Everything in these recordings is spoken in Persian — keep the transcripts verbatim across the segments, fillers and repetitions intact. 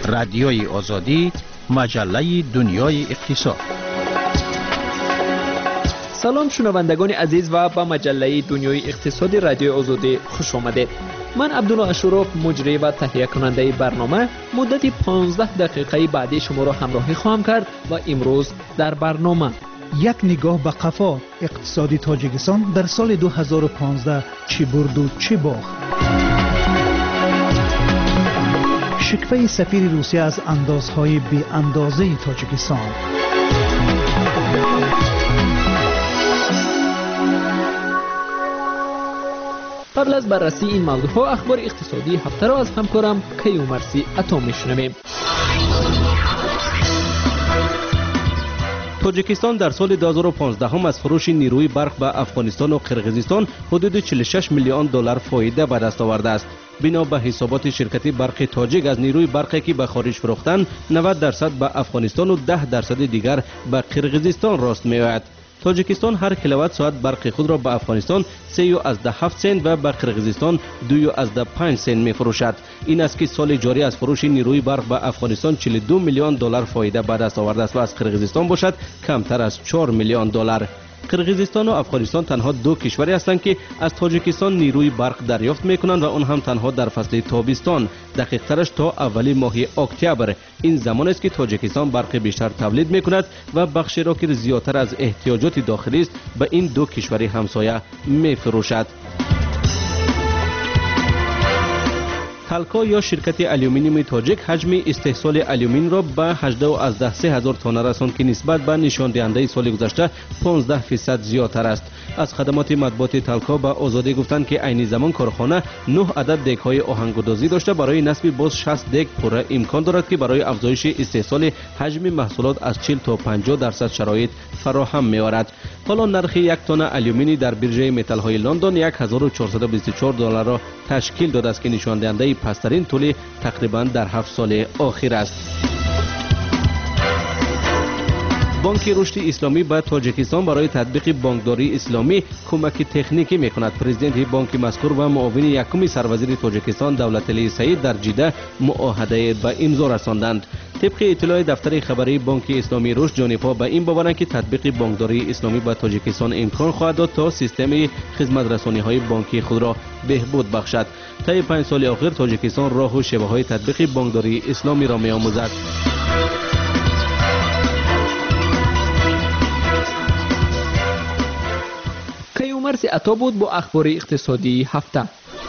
رادیوی آزادی، مجله دنیای اقتصاد. سلام شنوندگان عزیز و به مجله دنیای اقتصاد رادیوی آزادی خوش آمدید. من عبدالله اشرف، مجری و تهیه کننده برنامه، مدت پانزده دقیقه بعدی شما را همراهی خواهم کرد و امروز در برنامه یک نگاه به قفا، اقتصادی تاجیکستان در سال دو هزار و پانزده چی برد و چی باخت. شکوه سفیر روسیه از اندازهای بی اندازه تاجیکستان. قبل از بررسی این موضوع ها، اخبار اقتصادی هفته را از همکارم کیومرثی عطا میشنویم. تاجیکستان در سال دو هزار و پانزده هم از فروش نیروی برق به افغانستان و قرقیزستان حدود چهل و شش میلیون دلار فایده به دست آورده است. بنا به حسابات شرکت برق تاجیک، از نیروی برقی که به خارج فروختند نود درصد به افغانستان و ده درصد دیگر به قرقیزستان راست می‌آید. تاجیکستان هر کیلووات ساعت برق خود را به افغانستان سه و از ده هفت سنت و به قرقیزستان دو و از ده پنج سنت می فروشد. این است که سال جاری از فروش نیروی برق به افغانستان چهل و دو میلیون دلار فایده به دست آورده است و از قرقیزستان باشد کمتر از چهار میلیون دلار. قرقیزستان و افغانستان تنها دو کشوری هستند که از تاجیکستان نیروی برق دریافت میکنند و اون هم تنها در فصل تابستان، دقیق ترش تا اولی ماه اکتبر. این زمان است که تاجیکستان برق بیشتر تولید میکند و بخشی را که زیادتر از احتیاجات داخلی است به این دو کشوری همسایه میفروشد. تالکو یا شرکت آلومینیوم تاجیک حجم استحصال آلومین را به هجده و از ده سه هزار تن رساند که نسبت به نشان دهنده سال گذشته پانزده درصد زیادتر است. از خدمات مطبوعات تالکو به آزادی گفتند که عین زمان کارخانه نه عدد دیگ های آهنگردازی داشته. برای نصب باز شصت دیگ پوره امکان دارد که برای افزایش استحصال حجم محصولات از چهل تا پنجاه درصد شرایط فراهم می‌آورد. حالا نرخ یک تن آلومینی در بیرژه متال های لندن یک هزار و چهارصد و بیست و چهار دلار را تشکیل داده است که نشان دهنده پسترین طول تقریبا در هفت سال اخیر است. بانک رشد اسلامی به تاجیکستان برای تطبیق بانکداری اسلامی کمک تکنیکی میکند. پرزیدنت بانک مذکور و معاون یکم سروزیر تاجیکستان دولتعلی سعید در جده معاهده به امضا رساندند. طبق اطلاع دفتر خبری بانک اسلامی رشد، جانبها به این باورند که تطبیق بانکداری اسلامی به تاجیکستان امکان خواهد داد تا سیستم خدمت رسانی های بانکی خود را بهبود بخشد. طی پنج سال اخیر تاجیکستان راه و شیوه های تطبیق بانکداری اسلامی را می‌آموزد. کیومرثی عطا بود با اخبار اقتصادی هفته.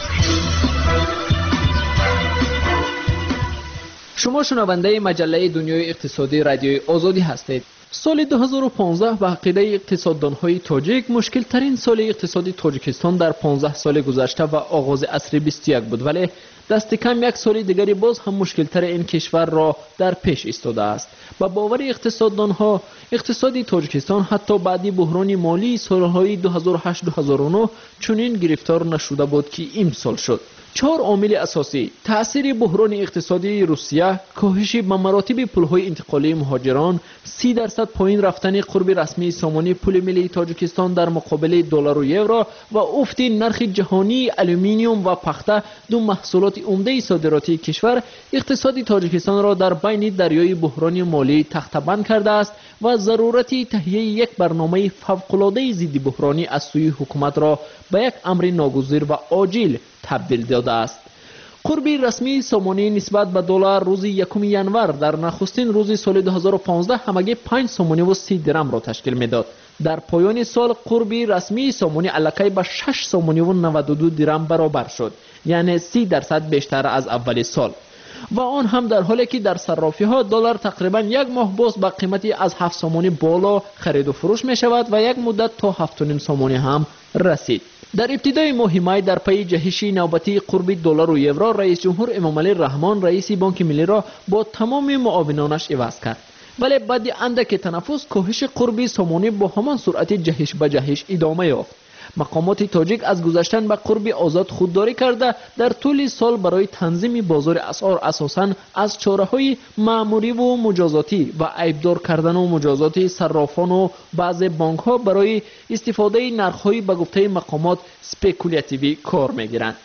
شما شنونده مجله دنیای اقتصادی رادیوی آزادی هستید. سال دو هزار و پانزده به عقیده اقتصاددان‌های تاجیک مشکل ترین سال اقتصادی تاجیکستان در پانزده سال گذشته و آغاز عصر بیست و یک بود، ولی دست کم یک سال دیگری باز هم مشکل تر این کشور را در پیش ایستاده است. با باور اقتصاددان‌ها، اقتصادی تاجیکستان حتی بعد بحران مالی سالهای دو هزار و هشت دو هزار و نه چنین گرفتار نشده بود که امسال شد. چهار عامل اساسی: تأثیر بحران اقتصادی روسیه، کاهش به مراتب پول‌های انتقالی مهاجران، سی درصد پایین رفتن قرب رسمی سامانه پول ملی تاجیکستان در مقابل دلار و یورو و افت نرخ جهانی آلومینیوم و پخته، دو محصولات عمده صادراتی کشور، اقتصاد تاجیکستان را در بین دریای بحران مالی تخته‌بند کرده است و ضرورت تهیه یک برنامه فوق‌العاده ضد بحرانی از سوی حکومت را به یک امر ناگزیر و عاجل تبدیل داده است. قرب رسمی سامانه نسبت به دلار روز یکم ینور در نخستین روز سال دو هزار و پانزده همگی پنج سامانه و سی درم را تشکیل میداد. در پایان سال قرب رسمی سامانه الکی به شش سامانه و نود و دو درم برابر شد، یعنی سی درصد بیشتر از اول سال، و آن هم در حالی که در صرافی ها دلار تقریبا یک ماه باز با قیمتی از هفت سامانه بالا خرید و فروش می شود و یک مدت تا هفت و نیم سامانه هم رسید. در ابتدای ماه می در پی جهش نوبتی قرب دلار و یورو، رئیس جمهور امامعلی رحمان رئیس بانک ملی را با تمام معاونانش عوض کرد، ولی بعد اندک تنفس کاهش قرب سامانه با همان سرعت جهش به جهش ادامه یافت. مقامات تاجیک از گذشتن به قرب آزاد خودداری کرده در طول سال برای تنظیم بازار اسعار اساساً از چاره‌های مأموری و مجازاتی و عیبدار کردن و مجازات صرافان و بعض بانک‌ها برای استفاده نرخ‌های به گفته مقامات سپیکولاتیوی کار می‌گیرند.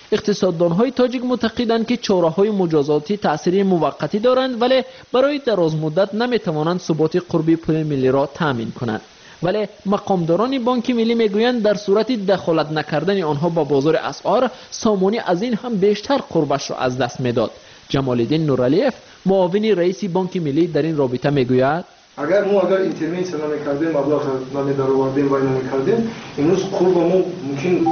اقتصاددانهای تاجیک معتقدند که چاره‌های مجازاتی تأثیری موقتی دارند ولی برای دراز مدت نمی‌توانند ثبات قربی پول ملی را تامین کنند. ولی مقامداران بانک ملی میگویند در صورت دخالت نکردن آنها با بازار اسعار، سامانی از این هم بیشتر قربش را از دست میداد. جمال الدین نورعلیف معاون رئیس بانک ملی در این رابطه میگوید اگر ما اگر اینترنت نمی‌کردیم مبلغ نمی‌دارآوردیم و نمی‌کردیم امروز قرب ما ممکن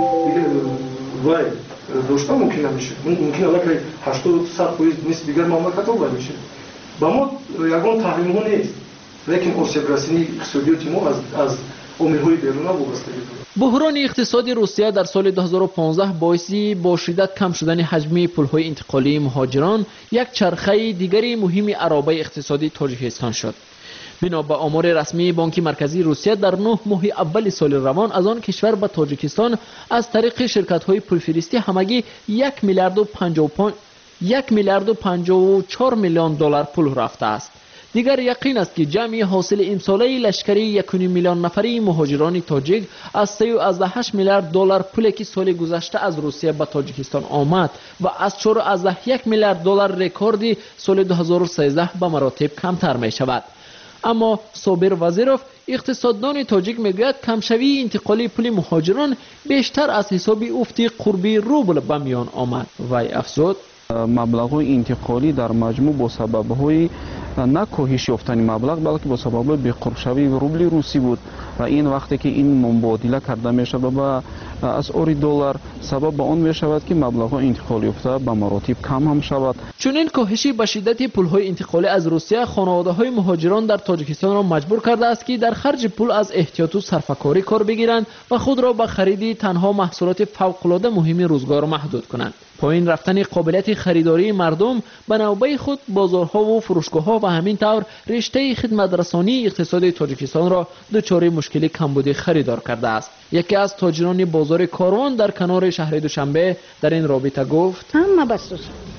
وای داشته ممکن نمیشه. ممکن است که هشتاد صد درصد نیست دیگر مملکت‌ها وای میشه. با ما یگان تحریم ها نیست. لیکن آسیب رسانی اقتصادی ما از از امورهای بیرون وابستگی دارد. بحران اقتصادی روسیه در سال دو هزار و پانزده باعث با شدت کم شدن حجم پول‌های انتقالی مهاجران یک چرخه دیگری مهم عرابه اقتصادی تاجیکستان شد. بنا به آمار رسمی بانک مرکزی روسیه در نه ماه اول سال روان از آن کشور به تاجیکستان از طریق شرکت‌های پولفرستی همگی یک میلیارد و پنجاه و پنج یک میلیارد و پنجاه و چهار میلیون دلار پول رفته است. دیگر یقین است که جمعی حاصل امساله لشکری یک و نیم میلیون نفری مهاجران تاجیک از سه و هشت میلیارد دلار پولی که سال گذشته از روسیه به تاجیکستان آمد و از چهار و یک میلیارد دلار رکوردی سال دو هزار و سیزده به مراتب کمتر می شود. اما صابر وزیروف اقتصاددان تاجیک میگوید کمشوی انتقالی پول مهاجران بیشتر از حساب افت قربی روبل به میان آمد. وی افزود مبلغ‌های انتقالی در مجموع با سبب‌های نه کاهش یافتن مبلغ بلکه با سبب بی‌قرب شوی روبل روسی بود و این وقتی که این مبادله کرده میشود با اسعار دلار سبب به آن میشود که مبلغ‌ها انتقالی یافته به مراتب کم هم شود. چون این کاهشی به شدت پول‌های انتقالی از روسیه خانواده‌های مهاجران در تاجیکستان را مجبور کرده است که در خرج پول از احتیاط و صرفه‌کاری کار بگیرند و خود را به خرید تنها محصولات فوق‌العاده مهم روزگار محدود کنند. پایین رفتن قابلیت خریداری مردم به نوبه خود بازارها و فروشگاه‌ها و همین طور رشته خدمت‌رسانی اقتصادی تاجیکستان را دچار مشکل کمبود خریدار کرده است. یکی از تاجران بازار کاروان در کنار شهر دوشنبه در این رابطه گفت همه بسوز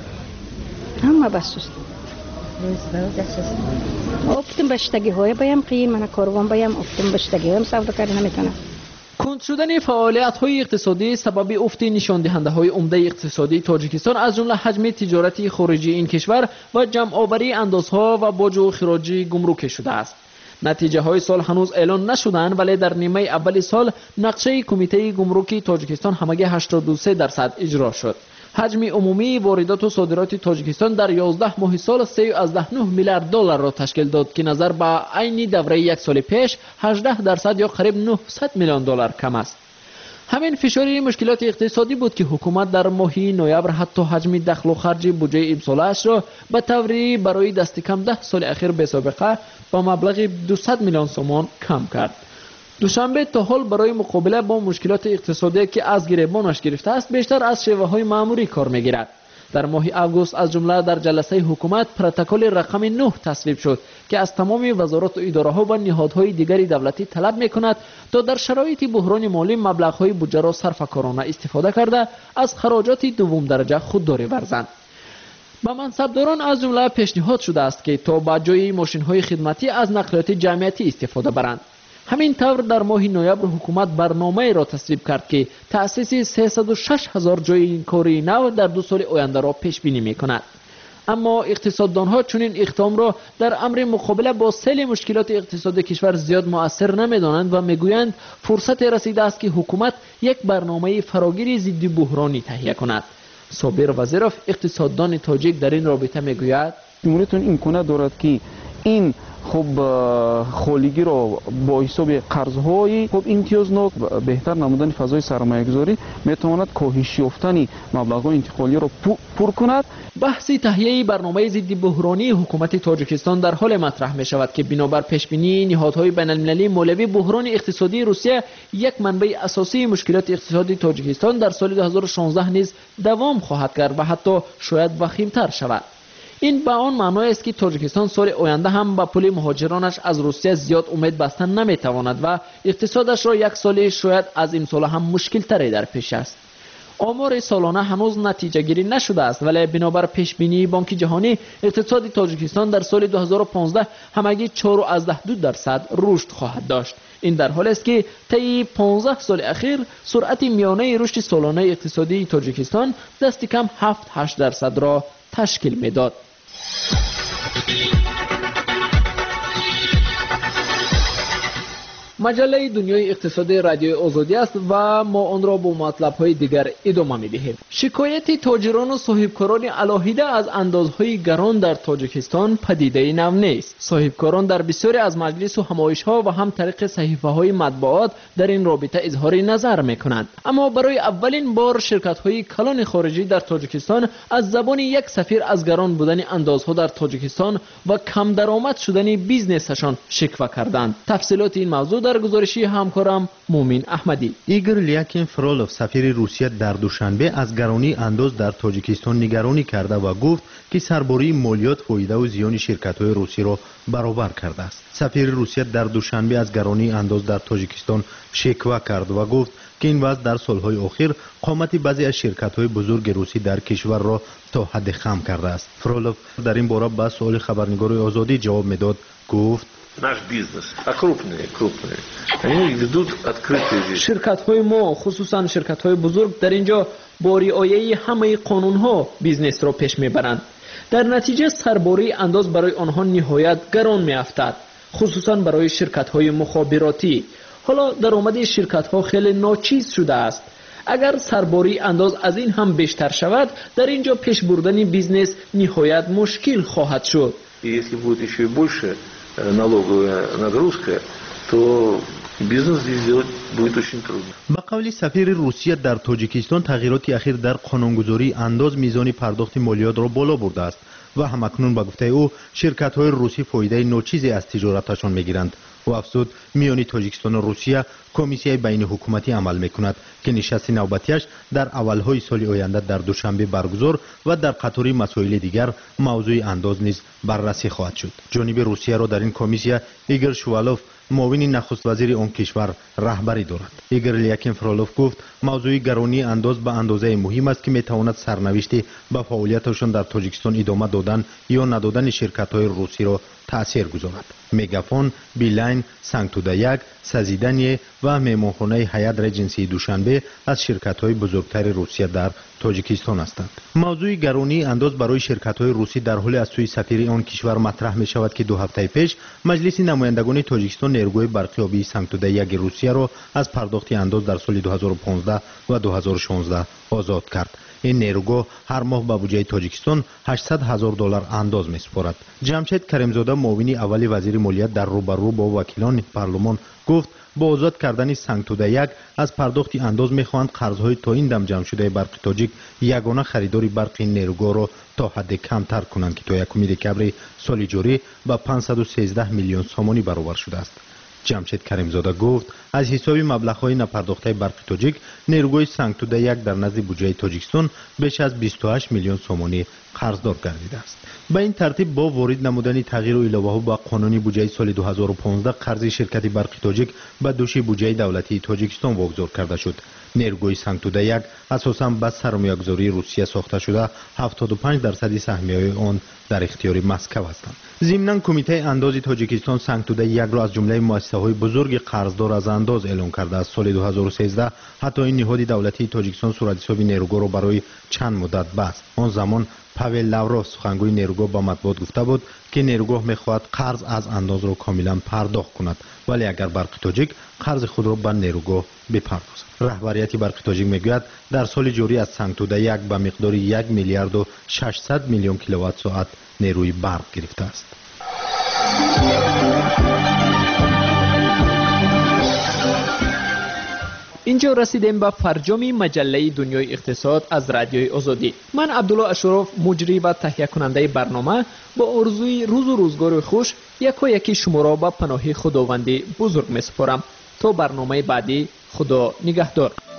همه بسوز افتم بشتگی های بایم قیم من کاروان بایم افتم بشتگی هم سودا کردن نمیتونم. کند شدن فعالیت‌های اقتصادی سبب افت نشاندهنده‌های عمده اقتصادی تاجیکستان از جمله حجم تجارتی خارجی این کشور و جمع‌آوری اندازها و باج و خراج گمرک شده است. نتیجه های سال هنوز اعلان نشدند ولی در نیمه اول سال نقشه کمیته گمرکی تاجیکستان همگی هشتاد و سه درصد اجرا شد. حجم عمومی واردات و صادرات تاجیکستان در یازده ماه سال سه و نه میلیارد دلار را تشکیل داد که نظر به عین دوره یک سال پیش هجده درصد یا قریب نهصد میلیون دلار کم است. همین فشار مشکلات اقتصادی بود که حکومت در ماه نوامبر حتی حجم دخل و خرج بودجه امسالش را به طوری برای دست کم ده سال اخیر به سابقه با مبلغ دویست میلیون سومان کم کرد. دوشنبه تا حال برای مقابله با مشکلات اقتصادی که از گریبانش گرفته است بیشتر از شیوه‌های معمولی کار می‌گیرد. در ماه آگوست از جمله در جلسه حکومت پروتکل رقم نه تصویب شد که از تمام وزارات و اداره‌ها و نهادهای دیگری دولتی طلب می‌کند تا در شرایط بحران مالی مبلغ‌های بودجه را صرفه‌کارانه استفاده کرده از خراجات دوم درجه خودداری ورزند. به منصبداران از جمله پیشنهاد شده است که تا به جای ماشین‌های خدمتی از نقلیات جمعیتی استفاده برند. همین طور در ماه نوامبر حکومت برنامه را تصویب کرد که تأسیس سیصد و شش هزار جای کاری نو در دو سال آینده را پیش بینی می‌کند. اما اقتصاددانها چنین اقدام را در امر مقابله با سیل مشکلات اقتصادی کشور زیاد مؤثر نمی‌دانند و میگویند فرصت رسیده است که حکومت یک برنامه فراگیر ضد بحرانی تهیه کند. صابر وزیروف اقتصاددان تاجیک در این رابطه میگوید جمهوریتون امکانات دارد که این خب خالگی را با حساب قرض‌های خب امتیازناک بهتر نمودن فضای سرمایه‌گذاری میتواند کاهش یافتن مبلغ‌های انتقالی را پر کند. بحث تهیه برنامه ضد بحرانی حکومت تاجیکستان در حال مطرح می شود که بنابر پیشبینی نهادهای بین‌المللی مولوی بحران اقتصادی روسیه یک منبع اساسی مشکلات اقتصادی تاجیکستان در سال دو هزار و شانزده نیز دوام خواهد کرد و حتی شاید وخیم‌تر شود. این به آن معنی است که تاجیکستان سال آینده هم به پول مهاجرانش از روسیه زیاد امید بستن نمیتواند و اقتصادش را یک سال شاید از این سال هم مشکل تری در پیش است. آمار سالانه هنوز نتیجه گیری نشده است، ولی بنابر پیش بینی بانک جهانی اقتصاد تاجیکستان در سال دو هزار و پانزده همگی چهار و دو درصد رشد خواهد داشت. این در حالی است که طی پانزده سال اخیر سرعت میانه رشد سالانه اقتصادی تاجیکستان دست کم هفت هشت درصد را تشکیل میداد. مجله دنیای اقتصادی رادیوی آزادی است و ما آن را با مطلب‌های دیگر ادامه می‌دهیم. شکایت تاجران و صاحبکاران علاهیده از اندازهای گران در تاجیکستان پدیده نو نیست. صاحبکاران در بسیاری از مجلس و همایش‌ها و هم طریق صحیفه‌های مطبوعات در این رابطه اظهار نظر می‌کنند. اما برای اولین بار شرکت‌های کلان خارجی در تاجیکستان از زبان یک سفیر از گران بودن اندازها در تاجیکستان و کم درآمد شدن بیزنسشان شکوه کردند. تفصیلات این موضوع در گزارشی همکارم مومین احمدی. ایگور لیاکین فرولوف سفیر روسیه در دوشنبه از گرانی انداز در تاجیکستان نگرانی کرده و گفت که سرباری مالیات فایده و زیان شرکت‌های روسی را برابر کرده است. سفیر روسیه در دوشنبه از گرانی انداز در تاجیکستان شکوه کرد و گفت که این وضع در سالهای اخیر قامت بعضی از شرکت‌های بزرگ روسی در کشور را تا حد خم کرده است. فرولوف در این باره به سوال خبرنگار آزادی جواب میداد. گفت наш бизнес, а крупные, крупные, они ведут открытый вид. شرکت‌های ما خصوصا شرکت‌های بزرگ در اینجا با رعایت همه قانون‌ها بیزنس را پیش می‌برند. در نتیجه سرباری انداز برای آنها نهایت گران می‌افتد، خصوصا برای شرکت‌های مخابراتی. حالا درآمد شرکت‌ها خیلی ناچیز شده است. اگر سرباری انداز از این هم بیشتر شود، در اینجا پیش بردن بیزنس نهایت مشکل خواهد شد. Если будет еще и больше налоговая нагрузка, то бизнес здесь сделать будет очень трудно. با قول سفیر روسیه در تاجیکستان تغییرات اخیر در قانونگذاری انداز میزان پرداخت مالیات را بالا برده است و همکنون با گفته او شرکت‌های روسی فایده ناچیزی از تجارتشان میگیرند. و افزود میان تاجیکستان و روسیه کمیسیون بین حکومتی عمل میکند که نشست نوبتیش در اولهای سال آینده در دوشنبه برگزار و در قطار مسائل دیگر موضوع انداز نیز بررسی خواهد شد. جانب روسیه را در این کمیسیون ایگور شوالوف معاون نخست وزیر آن کشور رهبری دارد. ایگور لیاکین فرولوف گفت موضوع گرانی انداز به اندازه مهم است که میتواند سرنوشت به فعالیتشان در تاجیکستان ادامه دادن یا ندادن شرکت‌های روسی را تأثیر گذارد. مگافون، بیلاین، سانکتودا یک، سازیدنی و مهمانخانه هیئت رجنسی دوشنبه از شرکت‌های بزرگتر روسیه در تاجیکستان هستند. موضوع گرانی انداز برای شرکت‌های روسی در حال از سوی سفیر آن کشور مطرح می شود که دو هفته پیش مجلس نمایندگان تاجیکستان نیروی برقی آبی سانکتودا یک روسیه را از پرداخت انداز در سال دو هزار و پانزده و دو هزار و شانزده آزاد کرد. این نیروگاه هر ماه به بودجه تاجیکستان هشتصد هزار دلار انداز می‌سپارد. جمشید کریمزاده معاون اول وزیر مالیات در روبرو با وکیلان پارلمان گفت با آزاد کردن سانکتودا یک از پرداخت انداز می‌خواهند قرض‌های تا این دم جمع شده برق تاجیک یگانه خریداری برق این نیروگاه را تا حد کمتر کنند که تا یکم دکبر سال جاری به پانصد و سیزده میلیون سومانی برابر شده است. جمشید کریمزاده گفت از حساب مبلغ‌های نپرداخته برق تاجیک نیروگاه سانکتودا یک در نزد بودجه تاجیکستان بیش از بیست و هشت میلیون سومانی قرضدار گردیده است. به این ترتیب با وارد نمودن تغییر و علاوه‌ها با قانون بودجه سال دو هزار و پانزده قرض شرکت برق تاجیک به دوش بودجه دولتی تاجیکستان واگذار کرده شد. نیروگاه سانکتودا یک اساساً با سرمایه‌گذاری روسیه ساخته شده هفتاد و پنج درصد سهمیه‌های آن در اختیار مسکو هستند. ضمناً کمیته انداز تاجیکستان سانکتودا یک را از جمله مؤسسه‌های بزرگ قرضدار از انداز اعلام کرده است. سال دو هزار و سیزده حتی این نهاد دولتی تاجیکستان صورتحساب نیروگاه را برای چند مدت بست. آن زمان پاول لاوروف سخنگوی نیروگاه با مطبوعات گفته بود که نیروگاه می‌خواهد قرض از انداز را کاملا پرداخت کند، ولی اگر برق تاجیک قرض خود را به نیروگاه بپردازد. رهبریت برق تاجیک میگوید در سال جاری از سانکتودا یک به مقدار یک میلیارد و ششصد میلیون کیلووات ساعت نیروی برق گرفته است. اینجا رسیدیم به فرجام مجله دنیای اقتصاد از رادیوی آزادی. من عبدالله اشرف مجری و تهیه کننده برنامه با آرزوی روز و روزگار خوش یکا یکی شما را به پناه خداوند بزرگ می‌سپارم. تا برنامه بعدی، خدا نگهدار.